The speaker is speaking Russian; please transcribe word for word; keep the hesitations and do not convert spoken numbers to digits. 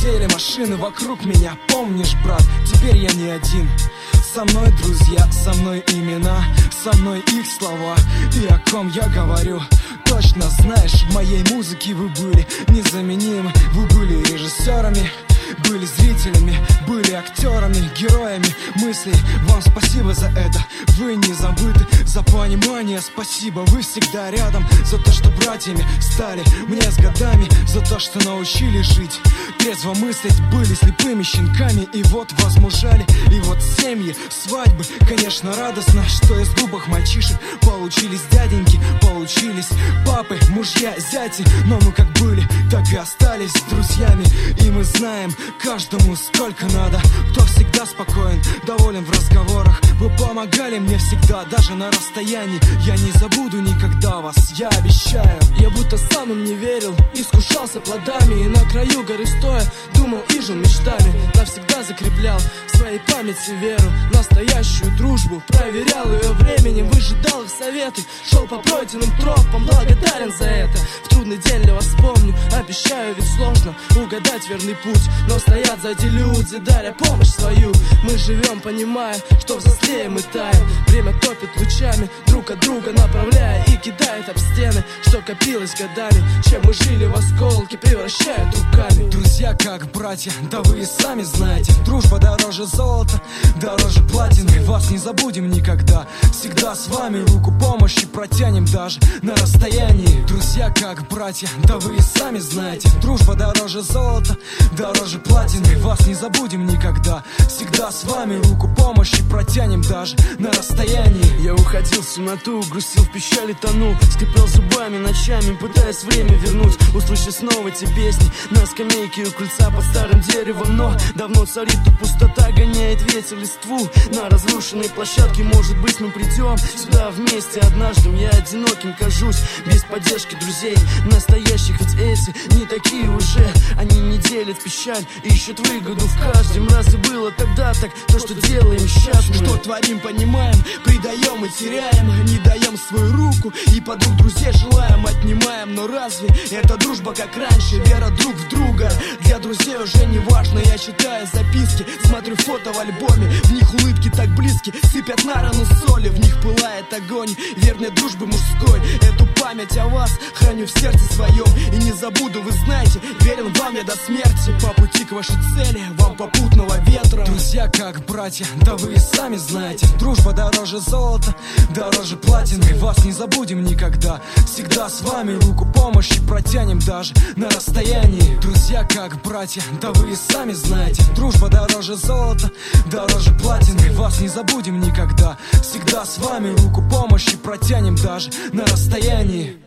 гудели машины вокруг меня. Помнишь, брат, теперь я не один. Со мной друзья, со мной имена, со мной их слова. И о ком я говорю, точно знаешь, в моей музыке вы были незаменимы. Вы были режиссерами, были зрителями, были актерами, героями мыслей. Вам спасибо за это, вы не забыты. За понимание спасибо, вы всегда рядом. За то, что братьями стали мне с годами. За то, что научили жить, трезво мыслить. Были слепыми щенками и вот возмужали. И вот семьи, свадьбы, конечно радостно, что из грубых мальчишек получились дяденьки, получились папы, мужья, зяти. Но мы как были, так и остались друзьями. И мы знаем каждому сколько надо. Кто всегда спокоен, доволен в разговорах. Вы помогали мне всегда, даже на расстоянии. Я не забуду никогда вас, я обещаю. Я будто сам им не верил, искушался плодами. И на краю горы стоя думал и жил мечтами. Навсегда закреплял в своей памяти веру, настоящую дружбу, проверял ее временем, выжидал их советы, шел по пройденным тропам, благодарен за это. В трудный день для вас помню, обещаю, ведь сложно угадать верный путь. Но стоят сзади люди, даря помощь свою. Мы живем, понимая, что взрослеем мы таем. Время топит лучами, друг от друга направляя и кидает об стены, что копилось годами. Чем мы жили в осколки, превращают руками. Друзья как братья, да вы и сами знаете. Дружба дороже золота, дороже платины. Вас не забудем никогда, всегда с вами. Руку помощи протянем даже на расстоянии. Друзья как братья, да вы и сами знаете. Дружба дороже золота, дороже платины. Вас не забудем никогда, всегда с вами. Руку помощи протянем даже на расстоянии. Я уходил в темноту, грустил в печали, тонул, скрипел зубами ночами, пытаясь время вернуть. Услышать снова те песни на скамейке у крыльца под старым деревом. Но давно царит тут пустота, гоняет ветер листву на разрушенной площадке. Может быть, мы придем сюда вместе однажды. Я одиноким кажусь, без поддержки друзей настоящих, ведь эти не такие уже. Они не делят печаль, ищут выгоду в каждом. Разве было тогда так, то, что делаем сейчас мы? Что творим, понимаем, предаем и теряем. Не даем свою руку и подруг, друзей желаем, отнимаем. Но разве это дружба как раньше? Вера друг в друга для друзей уже не важно. Я читаю записки, смотрю фото в альбоме. В них улыбки так близки, сыпят на рану соли. В них пылает огонь верной дружбы мужской. Эту память о вас храню в сердце своем. И не забуду, вы знаете, верен вам я до смерти. По пути к вашей цели, вам попутного ветра. Друзья как братья, да вы и сами знаете. Дружба дороже золота, дороже платины. Вас не забудем никогда, всегда с вами. Руку помощи протянем даже на расстоянии. Друзья как братья, да вы и сами знаете. Дружба дороже золота, дороже платины. Вас не забудем никогда, всегда с вами. Руку помощи протянем даже на расстоянии.